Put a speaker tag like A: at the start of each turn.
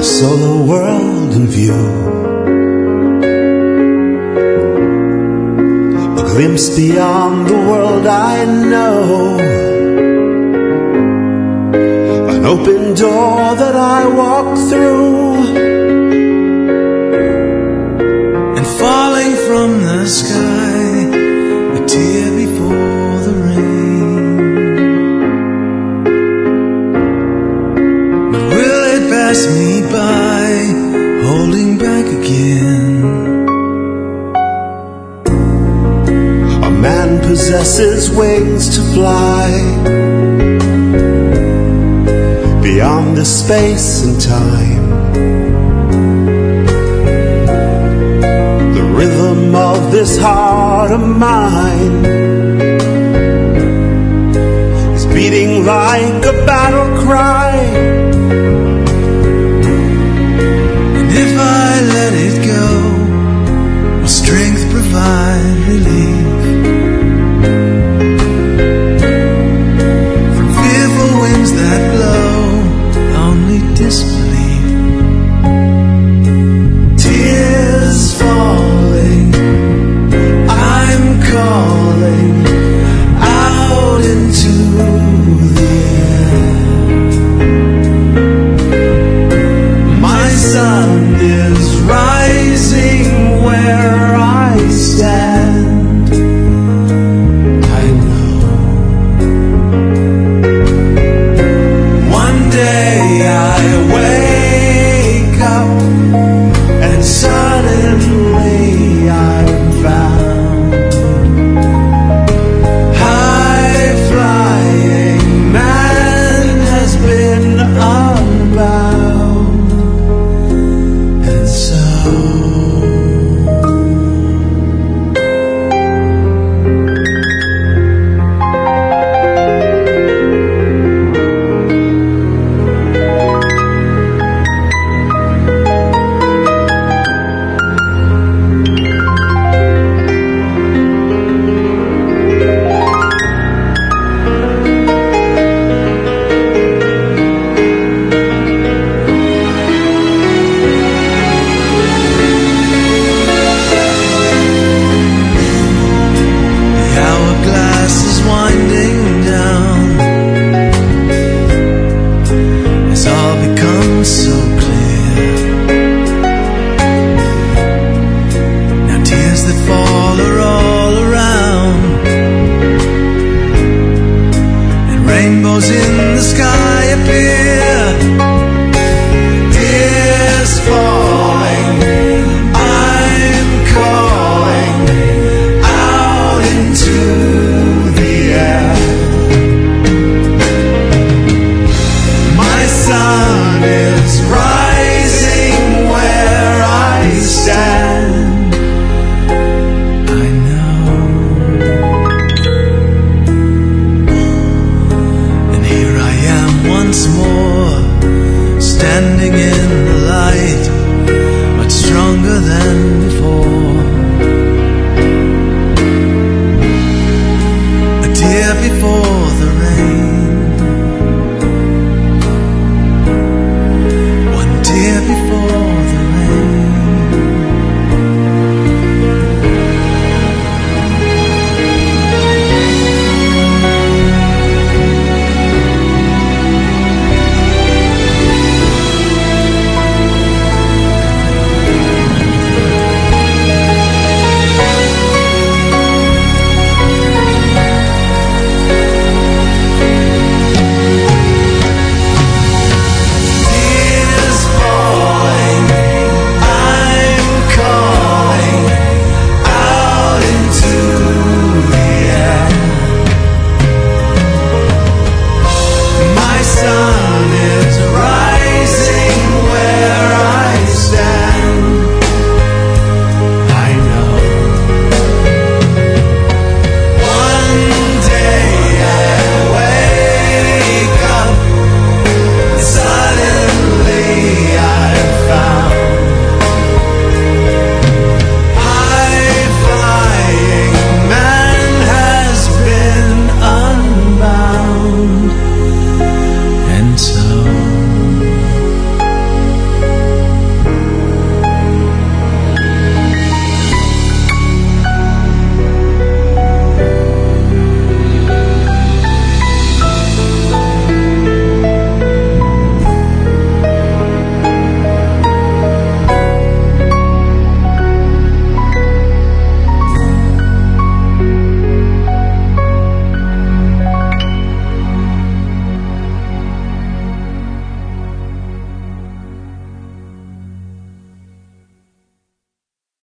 A: saw the world in view, a glimpse beyond the world I know, an open door that I walk through,
B: and falling from the sky, a tear before the rain. But will it pass me by, holding back again?
A: A man possesses wings to fly beyond the space and time. The rhythm of this heart of mine is beating like a battle cry.
B: And if I let it go, will strength provide relief from fearful winds that blow only disbelief? Tears falling, I'm calling out into the air. My sun is rising where I stand. I know one day I wake up and suddenly I'm found high flying man has been unbound. And so the hourglass is winding down, it's all become so clear. Now tears that fall are all around, and rainbows in the sky appear. Tears falling, I'm calling out into the air. My sun is rising where I stand. I know. And here I am once more, standing in